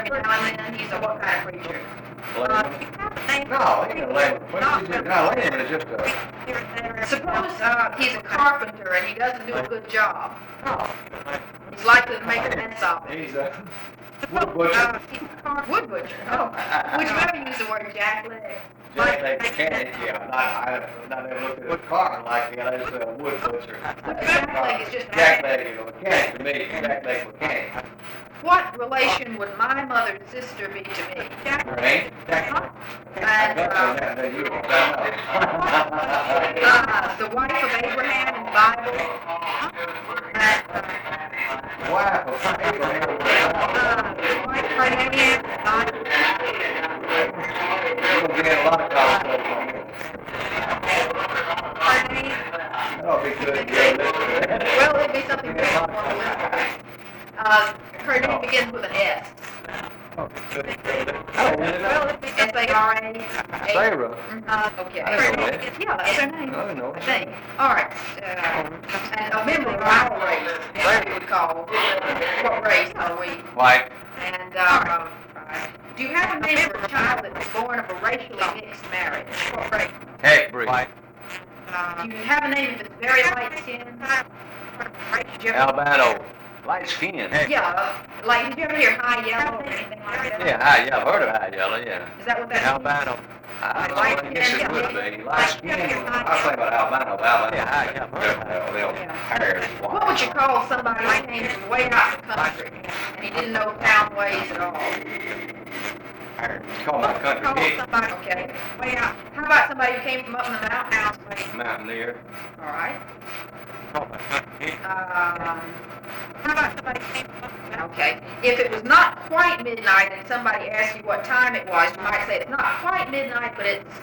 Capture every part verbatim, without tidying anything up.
every now and then? He's a what kind of preacher? Uh, no, he ain't a layman. He's just, no, layman is just a... Suppose uh, he's a carpenter and he doesn't do a good job. No. He's likely to make a mess of it. He's a wood butcher. Uh, he's a wood butcher. Oh. Would you ever use the word jackleg? Jackleg mechanic, yeah. Not, I, not ever looked at a car like that. It's a wood butcher. Jackleg is just... Jackleg is a mechanic to me. Jackleg mechanic. What relation would my mother's sister be to me? Right? And, uh, uh, the wife of Abraham in the Bible. And, uh, Wife of Abraham. uh, the wife of Abraham in the Bible. You're going to get a lot of calls on me. Her name? That'll be good. Yeah, Well, it'd be something good for the listeners. Uh, her name begins with an S. Oh, good. Well, it'd be S A R A. Sarah. Uh, okay. I don't know that. Yeah, that's her name. I don't know. I think. All right. Uh, and a member of our race, as we would call. What race are we? White. And, uh, uh, do you have a name for a child that was born of a racially mixed marriage? What race? Half-breed. White. Uh, do you have a name that's very light skinned? Albino. Light skin. Yeah, like, did you ever hear high yellow or anything like that? Yeah, high, yeah, I've heard of high yellow, yeah. Is that what that means? Albino. I don't know, I guess it would be. Light skin. I was thinking about albino, albino. Yeah, high, yeah, I've heard of high yellow. Hair is white. What would you call somebody who came from way out in the country and he didn't know town ways at all? Call my country Call hick. somebody, okay, way out. How about somebody who came from up in the mountains? Mountaineer. All right. Call my country hick. Um, how about somebody who came from up in the mountains? Okay. If it was not quite midnight and somebody asked you what time it was, you might say it's not quite midnight, but it's...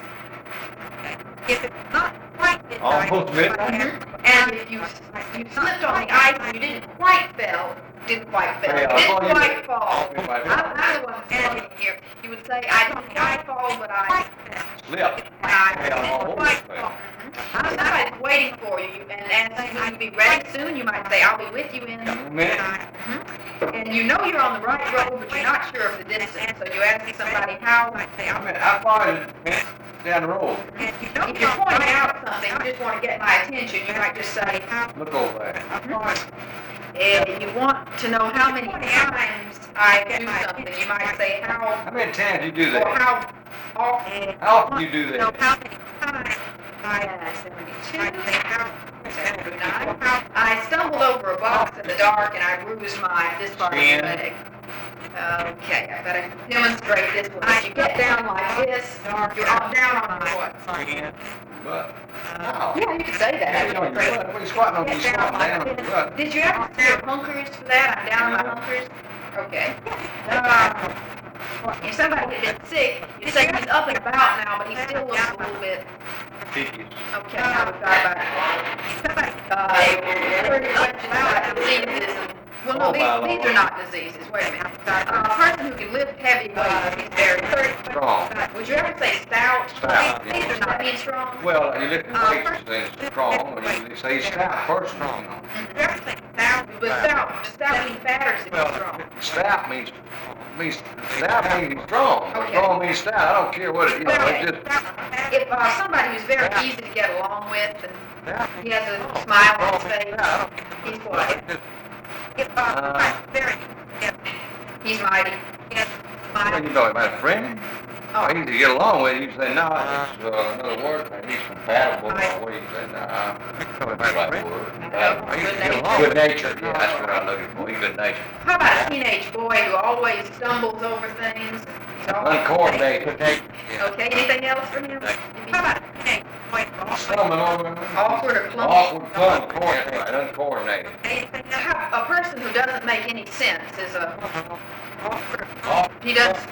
If it's not quite midnight... Almost midnight? Mhm. And if you you slipped on the ice and you didn't quite fell, didn't quite fell, Yeah, didn't well, you quite did. fall. Didn't quite I'm, fall. I'm the one standing here. You would say, I don't quite fall, but I... Slip. I Yeah, didn't almost quite fell. fall. Mhm. Somebody's waiting for you, and asking you to be ready soon. You might say, I'll be with you in... A minute. Mhm. And you know you're on the right road, but you're not sure of the distance. So you ask somebody how, you might say, I I'm mean, how far is it down the road? and you know, if you're pointing out something, you just want to get my attention, you might just say, how, Look over there. and you want to know how many times I do something, you might say, how, How many times you do or that? how often. How often you do know that? how many times I, uh, seventy-two, seventy-nine, I stumbled over a box in the dark and I bruised my, this part of the Shin. leg. Okay, I gotta demonstrate this one. If you get down like this, you're on, down on your what? But, no. Yeah, you could say that. You know, you're squatting- when you're squatting on, you Get squat down like down on this. your butt. Did you ever see your hunkers for that? I'm down on my hunkers. Okay. Uh, if somebody had been sick, you'd say he's up and about now, but he still looks a little bit. Fifties. Okay, now we've got about it. Uh, thirty questions about diseases. Well, no, these, these are not diseases. Wait a minute. Uh, a person who can lift heavy weights, he's very thirty. Strong. Would you ever say stout? Stout, These, these yeah. are not being strong. Well, you lift the Uh, weights and strong, or you say stout person, you know. Would you ever say stout? But stout, does stout mean fat or does it mean strong? Stout means, means, stout means he's strong. Okay. Strong means stout, I don't care what it is, it's just. If uh, somebody who's very easy to get along with and he has a smile on his face, he's quiet. If uh, somebody's very, he's mighty. He has a What smile. you know, about a friend? Oh, Easy to get along with, you say, no, it's uh, another word, man, he's compatible, or what you say, nah. That's the right word. Uh, easy to get along with. Good natured, yeah, that's what I'm looking for, he's good natured. how about a teenage boy who always stumbles over things? He's always- Uncoordinated. Okay, anything else from him? How about a teenage boy who always Stumbling over. awkward or clumsy? Awkward, uncoordinated, uncoordinated. How- A person who doesn't make any sense is a, Awkward. he does